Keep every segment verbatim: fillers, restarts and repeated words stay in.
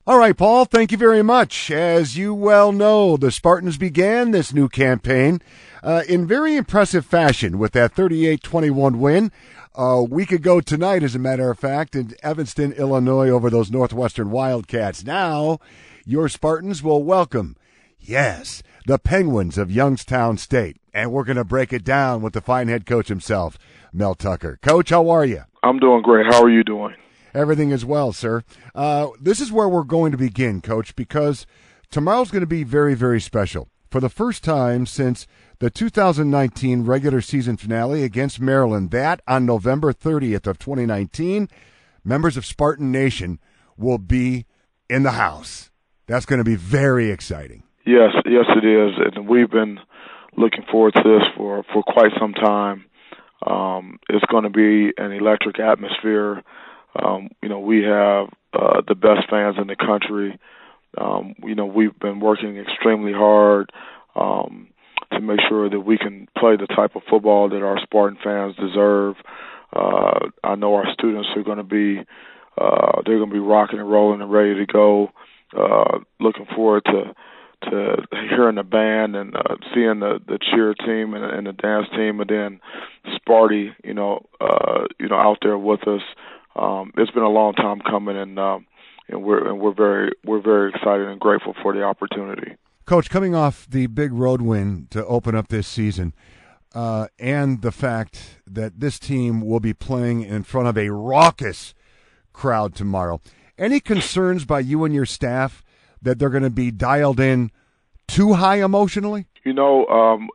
All right, Paul, thank you very much. As you well know, the Spartans began this new campaign uh, in very impressive fashion with that thirty-eight twenty-one win a week ago tonight, as a matter of fact, in Evanston, Illinois, over those Northwestern Wildcats. Now, your Spartans will welcome, yes, the Penguins of Youngstown State. And we're going to break it down with the fine head coach himself, Mel Tucker. Coach, how are you? I'm doing great. How are you doing? Everything is well, sir. Uh, this is where we're going to begin, Coach, because tomorrow's going to be very, very special. For the first time since the two thousand nineteen regular season finale against Maryland, that on November thirtieth of twenty nineteen, members of Spartan Nation will be in the house. That's going to be very exciting. Yes, yes it is. And we've been looking forward to this for, for quite some time. Um, it's going to be an electric atmosphere. Um, you know, we have uh, the best fans in the country. Um, you know, we've been working extremely hard um, to make sure that we can play the type of football that our Spartan fans deserve. Uh, I know our students are going to be uh, they're going to be rocking and rolling and ready to go. Uh, looking forward to to hearing the band and uh, seeing the, the cheer team and, and the dance team, and then Sparty, you know, uh, you know, out there with us. Um, it's been a long time coming, and um, and we're and we're very we're very excited and grateful for the opportunity. Coach, coming off the big road win to open up this season, uh, and the fact that this team will be playing in front of a raucous crowd tomorrow, any concerns by you and your staff that they're going to be dialed in too high emotionally? You know, um,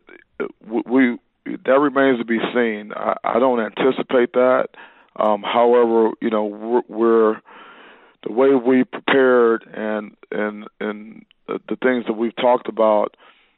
we that remains to be seen. I, I don't anticipate that. Um, however, you know, we're, we're the way we prepared and and and the, the things that we've talked about.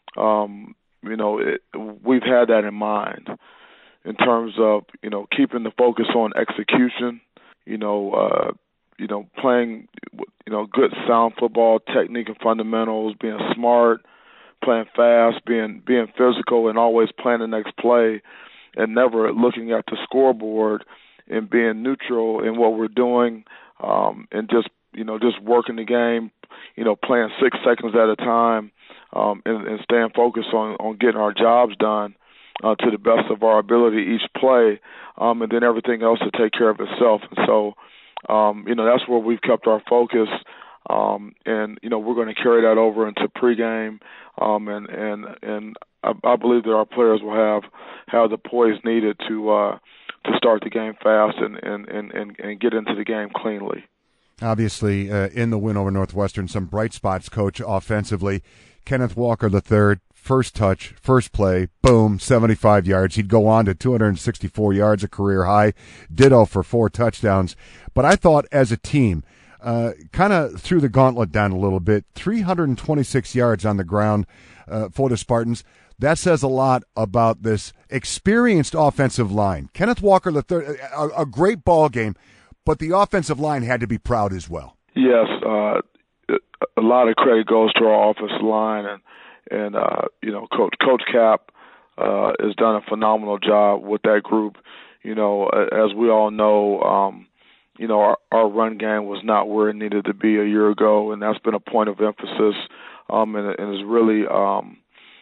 Um, you know, it, we've had that in mind in terms of you know keeping the focus on execution. You know, uh, you know, playing you know good sound football, technique and fundamentals, being smart, playing fast, being being physical, and always playing the next play, and never looking at the scoreboard. And being neutral in what we're doing, um, and just you know just working the game, you know playing six seconds at a time, um, and, and staying focused on, on getting our jobs done uh, to the best of our ability each play, um, and then everything else to take care of itself. And so, um, you know that's where we've kept our focus, um, and you know we're going to carry that over into pregame, um, and and and I, I believe that our players will have have the poise needed to. Uh, to start the game fast and, and, and, and get into the game cleanly. Obviously, uh, in the win over Northwestern, some bright spots, Coach, offensively. Kenneth Walker the third, first touch, first play, boom, seventy-five yards. He'd go on to two hundred sixty-four yards, a career high. Ditto for four touchdowns. But I thought as a team, uh, kind of threw the gauntlet down a little bit. three hundred twenty-six yards on the ground uh, for the Spartans. That says a lot about this experienced offensive line. Kenneth Walker the third, a, a great ball game, but the offensive line had to be proud as well. Yes, uh, a lot of credit goes to our offensive line, and and uh, you know, Coach Coach Cap uh, has done a phenomenal job with that group. You know, as we all know, um, you know, our, our run game was not where it needed to be a year ago, and that's been a point of emphasis, um, and, and is really. Um,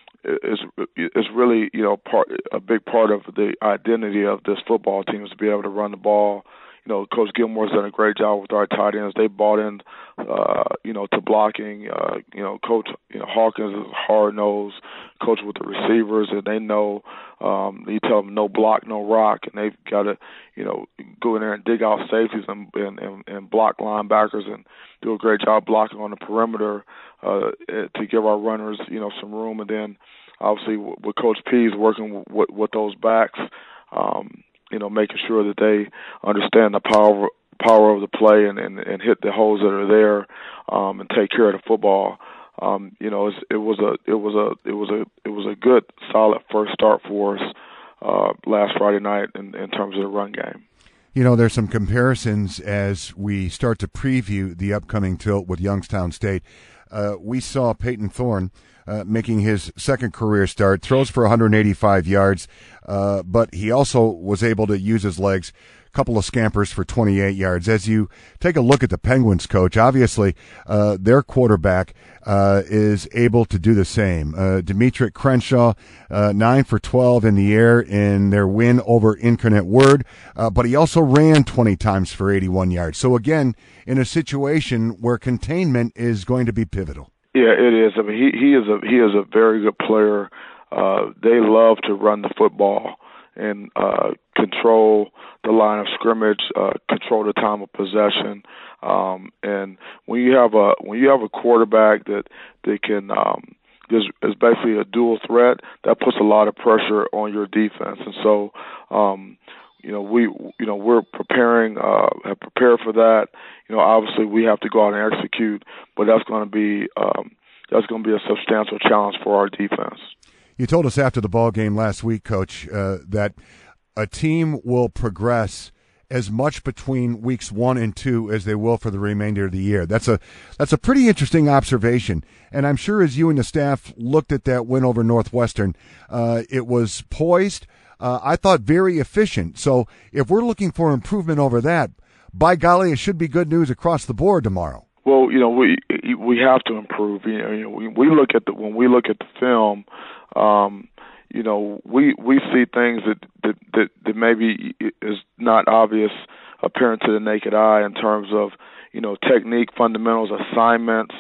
Is is really you know part a big part of the identity of this football team is to be able to run the ball. You know, Coach Gilmore's done a great job with our tight ends. They bought in, uh, you know, to blocking. Uh, you know, Coach you know Hawkins is hard nosed coach with the receivers, and they know. Um, you tell them no block, no rock, and they've got to you know go in there and dig out safeties and and, and, and block linebackers and do a great job blocking on the perimeter. Uh, to give our runners, you know, some room, and then obviously with Coach Pease working with, with those backs, um, you know, making sure that they understand the power power of the play and, and, and hit the holes that are there, um, and take care of the football. Um, you know, it's, it was a it was a it was a it was a good solid first start for us uh, last Friday night in, in terms of the run game. You know, there's some comparisons as we start to preview the upcoming tilt with Youngstown State. Uh, we saw Peyton Thorne uh, making his second career start, throws for one hundred eighty-five yards, uh, but he also was able to use his legs. couple of scampers for twenty-eight yards. As you take a look at the Penguins, Coach, obviously uh, their quarterback uh, is able to do the same. Uh, Dimitri Crenshaw, uh, nine for twelve in the air in their win over Incarnate Word, uh, but he also ran twenty times for eighty-one yards. So again, in a situation where containment is going to be pivotal. Yeah, it is. I mean, he, he is a he is a very good player. Uh, they love to run the football and uh, control the line of scrimmage, uh, control the time of possession. Um, and when you have a when you have a quarterback that that can um, is, is basically a dual threat, that puts a lot of pressure on your defense. And so, um, you know, we you know we're preparing, uh, have prepared for that. You know, obviously we have to go out and execute, but that's going to be um, that's going to be a substantial challenge for our defense. You told us after the ball game last week, Coach, uh, that a team will progress as much between weeks one and two as they will for the remainder of the year. That's a that's a pretty interesting observation, and I'm sure as you and the staff looked at that win over Northwestern, uh, it was poised. Uh, I thought very efficient. So if we're looking for improvement over that, by golly, it should be good news across the board tomorrow. Well, you know, we we have to improve. You know, you know we, we look at the when we look at the film, um, you know, we we see things that that, that that maybe is not obvious, apparent to the naked eye in terms of, you know, technique, fundamentals, assignments,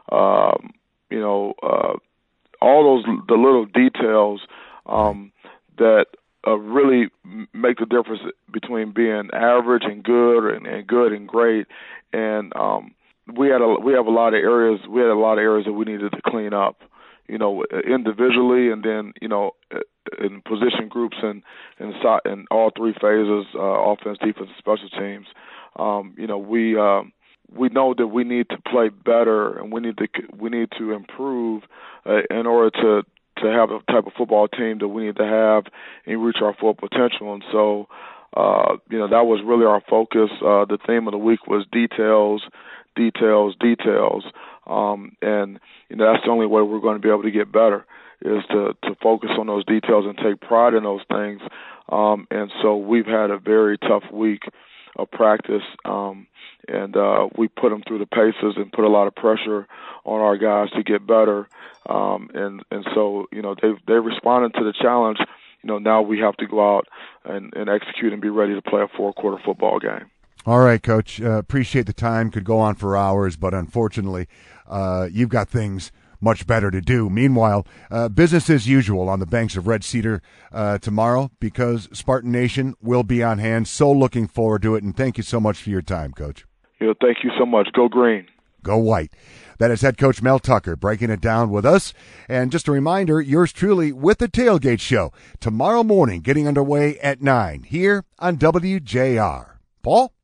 um, you know, uh, all those the little details um, that uh, really make the difference between being average and good, and, and good and great, and um, we had a we have a lot of areas we had a lot of areas that we needed to clean up, you know, individually, and then, you know, in position groups and in, in all three phases, uh, offense, defense, and special teams. Um, you know, we um, we know that we need to play better, and we need to we need to improve uh, in order to to have the type of football team that we need to have and reach our full potential. And so, uh, you know, that was really our focus. Uh, the theme of the week was details. details, details, um, and you know that's the only way we're going to be able to get better, is to, to focus on those details and take pride in those things. Um, and so we've had a very tough week of practice, um, and uh, we put them through the paces and put a lot of pressure on our guys to get better. Um, and and so you know they've they responded to the challenge. You know now we have to go out and, and execute and be ready to play a four-quarter football game. All right, Coach. Uh, appreciate the time. Could go on for hours, but unfortunately, uh, you've got things much better to do. Meanwhile, uh, business as usual on the banks of Red Cedar uh, tomorrow, because Spartan Nation will be on hand. So looking forward to it, and thank you so much for your time, Coach. You know, thank you so much. Go green. Go white. That is head coach Mel Tucker breaking it down with us. And just a reminder, yours truly with the Tailgate Show tomorrow morning, getting underway at nine here on W J R. Paul?